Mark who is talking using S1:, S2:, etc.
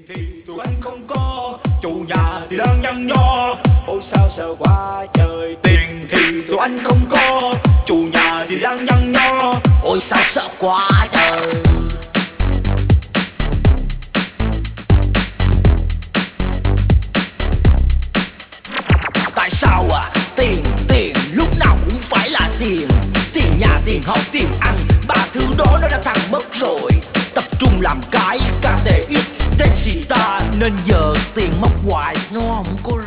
S1: thì tụi anh không có, chủ nhà thì đang nhăn nho. Ôi sao sợ quá trời. Tiền thì tụi anh không có, chủ nhà thì đang nhăn nho.
S2: Ôi sao sợ quá trời. Tại sao à? Tiền lúc nào cũng phải là tiền. Tiền nhà, tiền học, tiền ăn, ba thứ đó nó đã thằng mất rồi. Tập trung làm cái KTX Tensita, nên giờ tiền mất hoài nó không có